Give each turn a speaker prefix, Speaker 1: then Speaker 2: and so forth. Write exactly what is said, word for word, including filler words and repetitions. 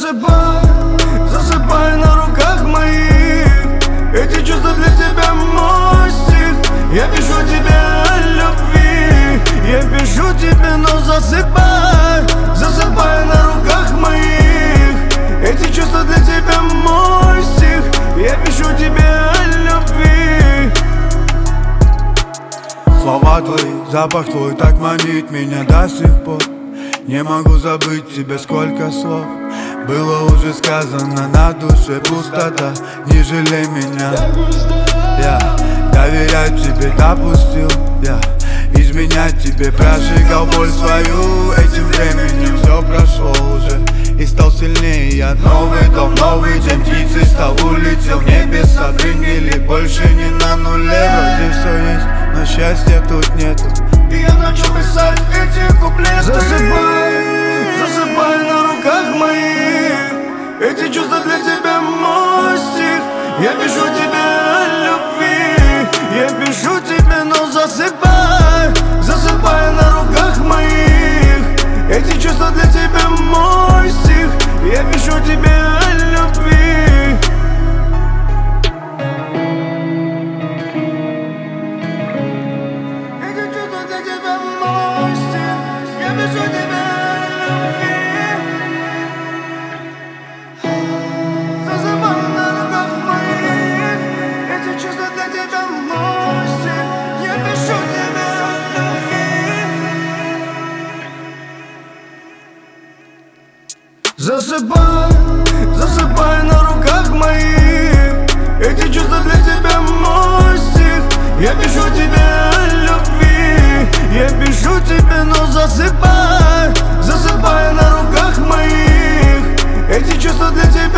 Speaker 1: Засыпай, засыпай на руках моих. Эти чувства для тебя мой стих. Я пишу тебе о любви, я пишу тебе, но засыпай. Засыпай на руках моих. Эти чувства для тебя мой стих. Я пишу тебе о любви.
Speaker 2: Слова твои, запах твой так манит меня до сих пор. Не могу забыть тебе, сколько слов было уже сказано, на душе пустота. Не жалей меня, я доверять тебе допустил, я изменять тебе прожигал боль свою. Этим временем все прошло уже и стал сильнее я. Новый дом, новый день, птицей стал, улетел в небеса. Приняли больше не на нуле, вроде все есть, но счастья тут нету.
Speaker 1: И я начал писать эти куплеты. Засыпай, засыпай на руках моих. Эти чувства для тебя мой стих. Я пишу тебе о любви, я пишу тебе, но засыпай. Засыпай на руках моих. Эти чувства для тебя мой стих. Я пишу тебе о любви. Эти чувства для тебя мой стих. Я пишу тебе о любви. Засыпай на руках моих. Эти чувства для тебя мой стих. Я пишу тебе о любви. Засыпай, засыпай на руках моих. Эти чувства для тебя мой стих. Я пишу тебе о любви, я пишу тебе, но засыпай. Засыпай на руках моих. Эти чувства для тебя